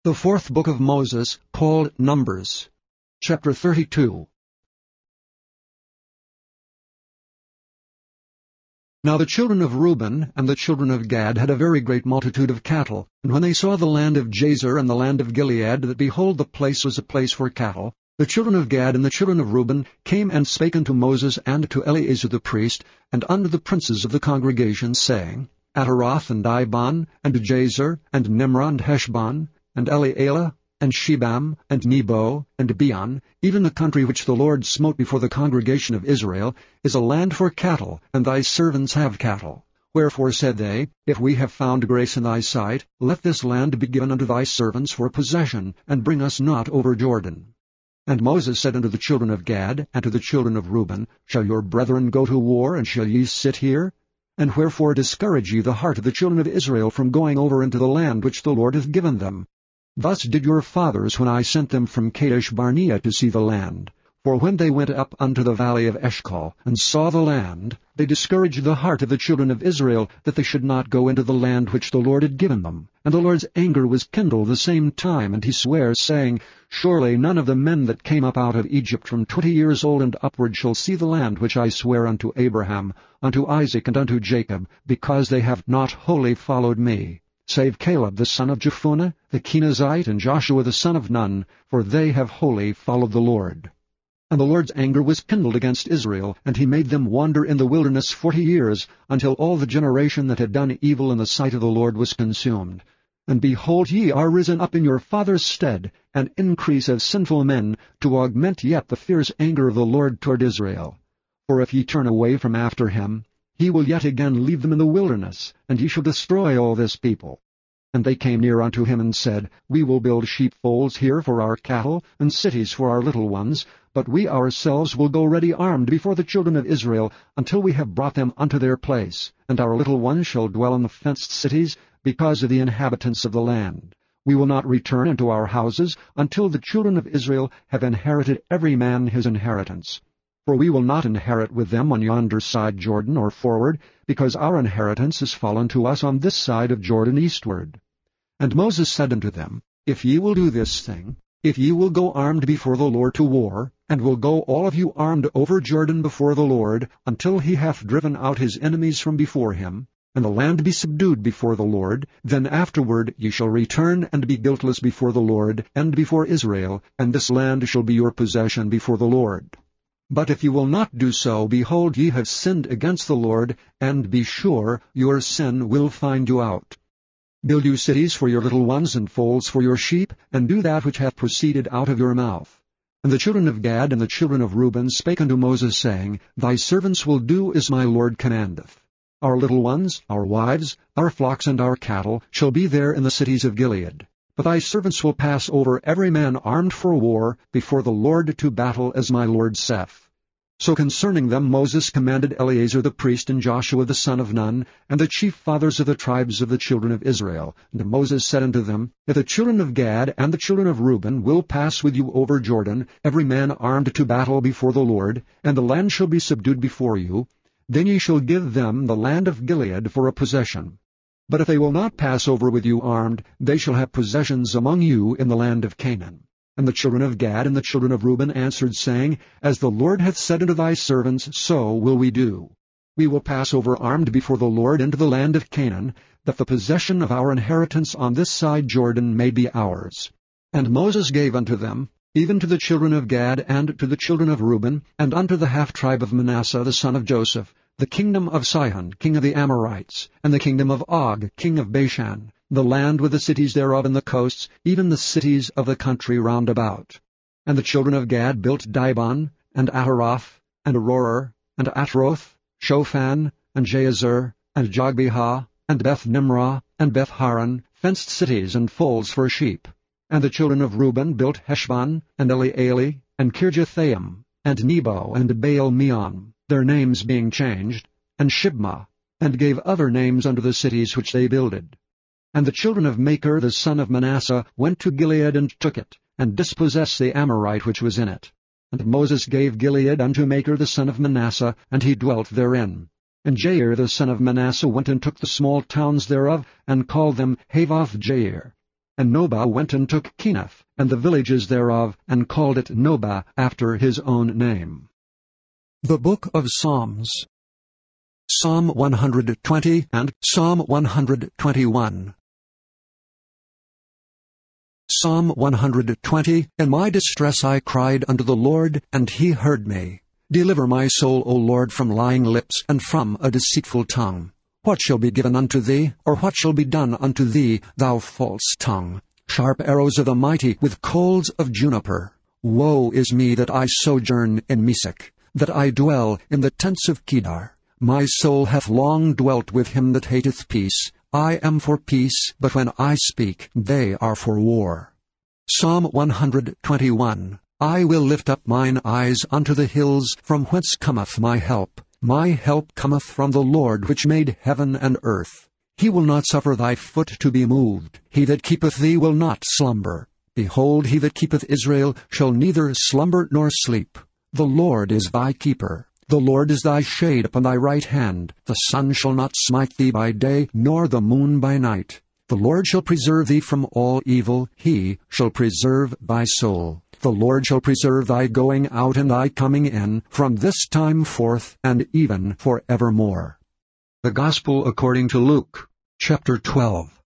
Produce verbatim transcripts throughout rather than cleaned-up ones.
The fourth book of Moses, called Numbers. Chapter thirty-two. Now the children of Reuben and the children of Gad had a very great multitude of cattle. And when they saw the land of Jazer and the land of Gilead, that behold, the place was a place for cattle, the children of Gad and the children of Reuben came and spake unto Moses and to Eleazar the priest, and unto the princes of the congregation, saying, Ataroth and Dibon, and Jazer, and Nimrah, and Heshbon, and Elealeh, and Shebam, and Nebo, and Beon, even the country which the Lord smote before the congregation of Israel, is a land for cattle, and thy servants have cattle. Wherefore said they, If we have found grace in thy sight, let this land be given unto thy servants for possession, and bring us not over Jordan. And Moses said unto the children of Gad, and to the children of Reuben, Shall your brethren go to war, and shall ye sit here? And wherefore discourage ye the heart of the children of Israel from going over into the land which the Lord hath given them? Thus did your fathers when I sent them from Kadesh Barnea to see the land. For when they went up unto the valley of Eshcol, and saw the land, they discouraged the heart of the children of Israel, that they should not go into the land which the Lord had given them. And the Lord's anger was kindled the same time, and he sware, saying, Surely none of the men that came up out of Egypt from twenty years old and upward shall see the land which I sware unto Abraham, unto Isaac, and unto Jacob, because they have not wholly followed me, save Caleb the son of Jephunneh, the Kenizzite, and Joshua the son of Nun, for they have wholly followed the Lord. And the Lord's anger was kindled against Israel, and he made them wander in the wilderness forty years, until all the generation that had done evil in the sight of the Lord was consumed. And behold, ye are risen up in your father's stead, an increase of sinful men, to augment yet the fierce anger of the Lord toward Israel. For if ye turn away from after him, he will yet again leave them in the wilderness, and ye shall destroy all this people. And they came near unto him, and said, We will build sheepfolds here for our cattle, and cities for our little ones, but we ourselves will go ready armed before the children of Israel, until we have brought them unto their place, and our little ones shall dwell in the fenced cities, because of the inhabitants of the land. We will not return into our houses, until the children of Israel have inherited every man his inheritance. For we will not inherit with them on yonder side Jordan or forward, because our inheritance is fallen to us on this side of Jordan eastward. And Moses said unto them, If ye will do this thing, if ye will go armed before the Lord to war, and will go all of you armed over Jordan before the Lord, until he hath driven out his enemies from before him, and the land be subdued before the Lord, then afterward ye shall return and be guiltless before the Lord and before Israel, and this land shall be your possession before the Lord. But if you will not do so, behold, ye have sinned against the Lord, and be sure your sin will find you out. Build you cities for your little ones, and folds for your sheep, and do that which hath proceeded out of your mouth. And the children of Gad and the children of Reuben spake unto Moses, saying, Thy servants will do as my Lord commandeth. Our little ones, our wives, our flocks, and our cattle shall be there in the cities of Gilead. But thy servants will pass over every man armed for war before the Lord to battle as my Lord saith. So concerning them Moses commanded Eleazar the priest and Joshua the son of Nun, and the chief fathers of the tribes of the children of Israel. And Moses said unto them, If the children of Gad and the children of Reuben will pass with you over Jordan, every man armed to battle before the Lord, and the land shall be subdued before you, then ye shall give them the land of Gilead for a possession. But if they will not pass over with you armed, they shall have possessions among you in the land of Canaan. And the children of Gad and the children of Reuben answered, saying, As the Lord hath said unto thy servants, so will we do. We will pass over armed before the Lord into the land of Canaan, that the possession of our inheritance on this side Jordan may be ours. And Moses gave unto them, even to the children of Gad and to the children of Reuben, and unto the half-tribe of Manasseh the son of Joseph, the kingdom of Sihon, king of the Amorites, and the kingdom of Og, king of Bashan, the land with the cities thereof in the coasts, even the cities of the country round about. And the children of Gad built Dibon, and Ataroth, and Aroer, and Atroth, Shophan, and Jazer, and Jogbehah, and Beth-nimrah, and Beth-haran, fenced cities and folds for sheep. And the children of Reuben built Heshbon, and Elealeh, and Kirjathaim, and Nebo, and Baal-meon, their names being changed, and Shibmah, and gave other names unto the cities which they builded. And the children of Machir the son of Manasseh went to Gilead and took it, and dispossessed the Amorite which was in it. And Moses gave Gilead unto Machir the son of Manasseh, and he dwelt therein. And Jair the son of Manasseh went and took the small towns thereof, and called them Havoth-Jair. And Nobah went and took Kenath, and the villages thereof, and called it Nobah, after his own name. The Book of Psalms. Psalm one hundred twenty and Psalm one hundred twenty-one. Psalm one hundred twenty. In my distress I cried unto the Lord, and he heard me. Deliver my soul, O Lord, from lying lips, and from a deceitful tongue. What shall be given unto thee, or what shall be done unto thee, thou false tongue? Sharp arrows of the mighty, with coals of juniper. Woe is me that I sojourn in Mesech, that I dwell in the tents of Kedar. My soul hath long dwelt with him that hateth peace. I am for peace, but when I speak, they are for war. Psalm one hundred twenty-one. I will lift up mine eyes unto the hills, from whence cometh my help. My help cometh from the Lord, which made heaven and earth. He will not suffer thy foot to be moved. He that keepeth thee will not slumber. Behold, he that keepeth Israel shall neither slumber nor sleep. The Lord is thy keeper. The Lord is thy shade upon thy right hand. The sun shall not smite thee by day, nor the moon by night. The Lord shall preserve thee from all evil. He shall preserve thy soul. The Lord shall preserve thy going out and thy coming in, from this time forth and even for evermore. The Gospel according to Luke, chapter twelve.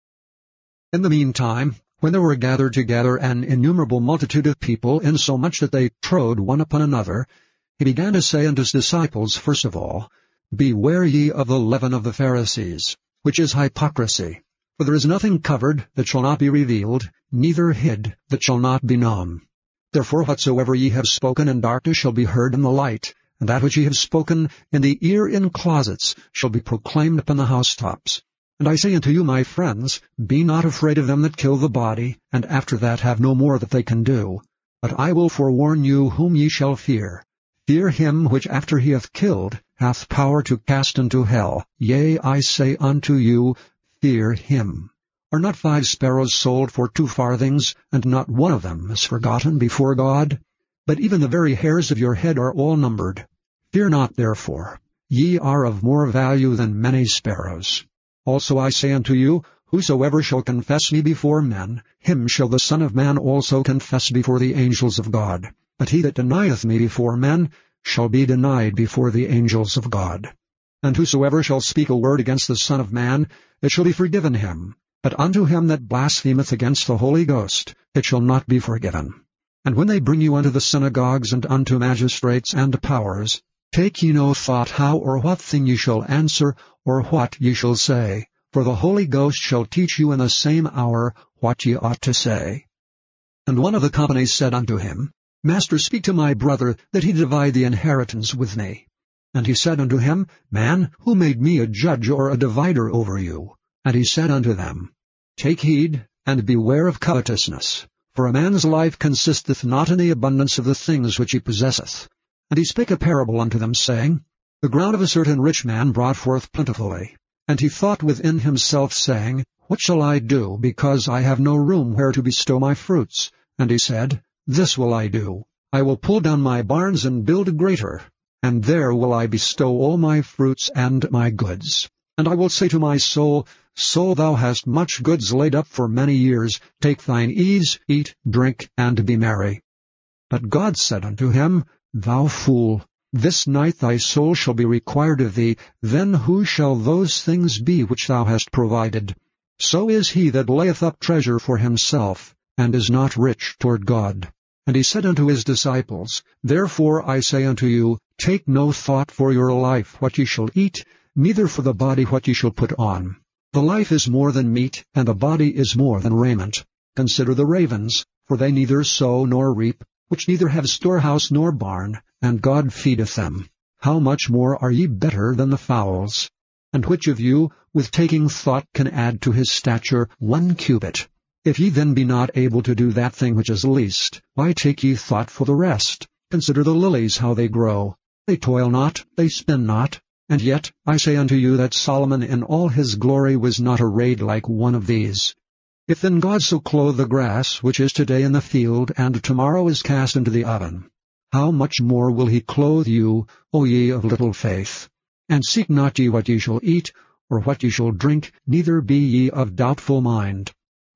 In the meantime, when there were gathered together an innumerable multitude of people, insomuch that they trode one upon another, he began to say unto his disciples, first of all, Beware ye of the leaven of the Pharisees, which is hypocrisy. For there is nothing covered that shall not be revealed, neither hid that shall not be known. Therefore whatsoever ye have spoken in darkness shall be heard in the light, and that which ye have spoken in the ear in closets shall be proclaimed upon the housetops. And I say unto you, my friends, be not afraid of them that kill the body, and after that have no more that they can do. But I will forewarn you whom ye shall fear. Fear him which after he hath killed hath power to cast into hell. Yea, I say unto you, fear him. Are not five sparrows sold for two farthings, and not one of them is forgotten before God? But even the very hairs of your head are all numbered. Fear not therefore. Ye are of more value than many sparrows. Also I say unto you, whosoever shall confess me before men, him shall the Son of Man also confess before the angels of God. But he that denieth me before men shall be denied before the angels of God. And whosoever shall speak a word against the Son of Man, it shall be forgiven him. But unto him that blasphemeth against the Holy Ghost, it shall not be forgiven. And when they bring you unto the synagogues and unto magistrates and powers, take ye no thought how or what thing ye shall answer, or what ye shall say. For the Holy Ghost shall teach you in the same hour what ye ought to say. And one of the company said unto him, Master, speak to my brother, that he divide the inheritance with me. And he said unto him, Man, who made me a judge or a divider over you? And he said unto them, Take heed, and beware of covetousness. For a man's life consisteth not in the abundance of the things which he possesseth. And he spake a parable unto them, saying, The ground of a certain rich man brought forth plentifully. And he thought within himself, saying, What shall I do, because I have no room where to bestow my fruits? And he said, This will I do. I will pull down my barns and build greater, and there will I bestow all my fruits and my goods. And I will say to my soul, Soul, thou hast much goods laid up for many years. Take thine ease, eat, drink, and be merry. But God said unto him, Thou fool, this night thy soul shall be required of thee. Then who shall those things be which thou hast provided? So is he that layeth up treasure for himself, and is not rich toward God. And he said unto his disciples, Therefore I say unto you, Take no thought for your life, what ye shall eat, neither for the body what ye shall put on. The life is more than meat, and the body is more than raiment. Consider the ravens, for they neither sow nor reap, which neither have storehouse nor barn, and God feedeth them. How much more are ye better than the fowls? And which of you, with taking thought, can add to his stature one cubit? If ye then be not able to do that thing which is least, why take ye thought for the rest? Consider the lilies, how they grow. They toil not, they spin not. And yet I say unto you that Solomon in all his glory was not arrayed like one of these. If then God so clothe the grass, which is today in the field, and tomorrow is cast into the oven, how much more will he clothe you, O ye of little faith? And seek not ye what ye shall eat, or what ye shall drink, neither be ye of doubtful mind.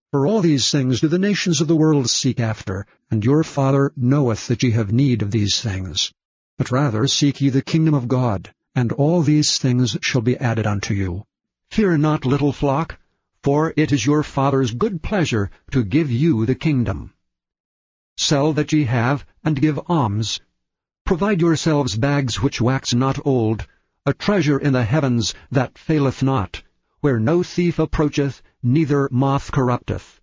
For all these things do the nations of the world seek after, and your Father knoweth that ye have need of these things. But rather seek ye the kingdom of God, and all these things shall be added unto you. Fear not, little flock, for it is your Father's good pleasure to give you the kingdom. Sell that ye have, and give alms. Provide yourselves bags which wax not old, a treasure in the heavens that faileth not, where no thief approacheth, neither moth corrupteth.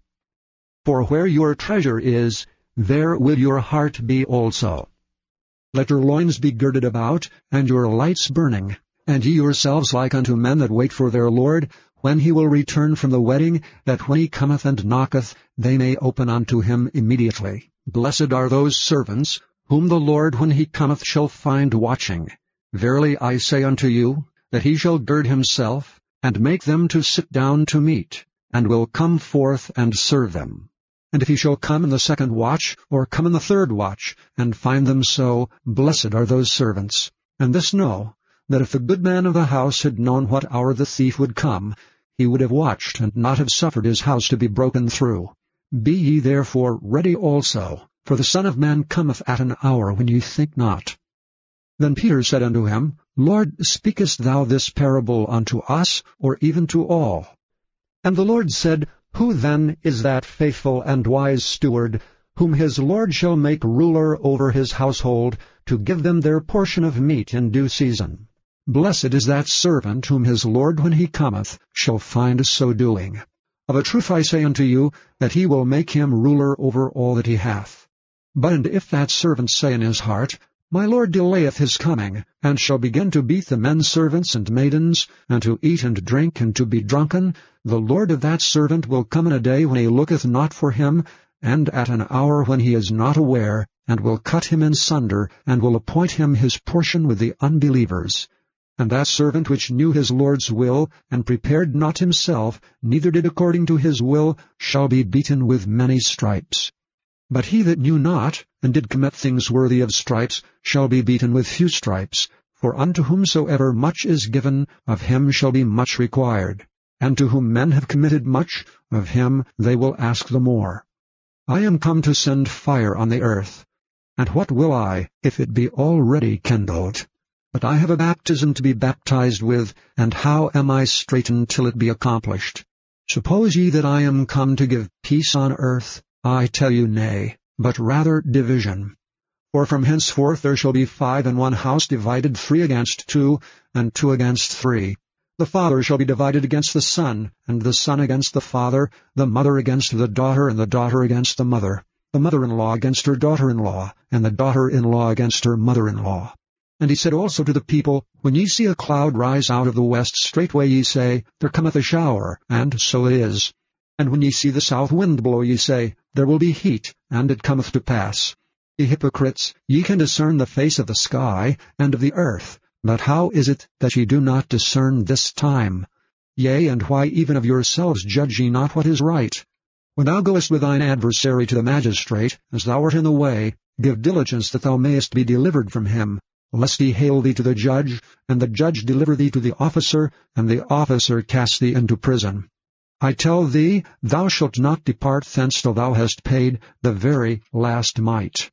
For where your treasure is, there will your heart be also. Let your loins be girded about, and your lights burning, and ye yourselves like unto men that wait for their Lord, when he will return from the wedding, that when he cometh and knocketh, they may open unto him immediately. Blessed are those servants, whom the Lord when he cometh shall find watching. Verily I say unto you, that he shall gird himself, and make them to sit down to meat, and will come forth and serve them. And if he shall come in the second watch, or come in the third watch, and find them so, blessed are those servants. And this know, that if the good man of the house had known what hour the thief would come, he would have watched, and not have suffered his house to be broken through. Be ye therefore ready also, for the Son of Man cometh at an hour when ye think not. Then Peter said unto him, Lord, speakest thou this parable unto us, or even to all? And the Lord said, Who then is that faithful and wise steward, whom his Lord shall make ruler over his household, to give them their portion of meat in due season? Blessed is that servant whom his Lord when he cometh shall find so doing. Of a truth I say unto you, that he will make him ruler over all that he hath. But and if that servant say in his heart, My Lord delayeth his coming, and shall begin to beat the men servants and maidens, and to eat and drink, and to be drunken, the Lord of that servant will come in a day when he looketh not for him, and at an hour when he is not aware, and will cut him in sunder, and will appoint him his portion with the unbelievers. And that servant which knew his Lord's will, and prepared not himself, neither did according to his will, shall be beaten with many stripes. But he that knew not, and did commit things worthy of stripes, shall be beaten with few stripes. For unto whomsoever much is given, of him shall be much required. And to whom men have committed much, of him they will ask the more. I am come to send fire on the earth. And what will I, if it be already kindled? But I have a baptism to be baptized with, and how am I straitened till it be accomplished? Suppose ye that I am come to give peace on earth? I tell you nay, but rather division. For from henceforth there shall be five in one house divided, three against two, and two against three. The father shall be divided against the son, and the son against the father, the mother against the daughter, and the daughter against the mother, the mother-in-law against her daughter-in-law, and the daughter-in-law against her mother-in-law. And he said also to the people, When ye see a cloud rise out of the west, straightway ye say, There cometh a shower, and so it is. And when ye see the south wind blow, ye say, There will be heat, and it cometh to pass. Ye hypocrites, ye can discern the face of the sky, and of the earth, but how is it that ye do not discern this time? Yea, and why even of yourselves judge ye not what is right? When thou goest with thine adversary to the magistrate, as thou art in the way, give diligence that thou mayest be delivered from him, lest he hale thee to the judge, and the judge deliver thee to the officer, and the officer cast thee into prison. I tell thee, thou shalt not depart thence till thou hast paid the very last mite.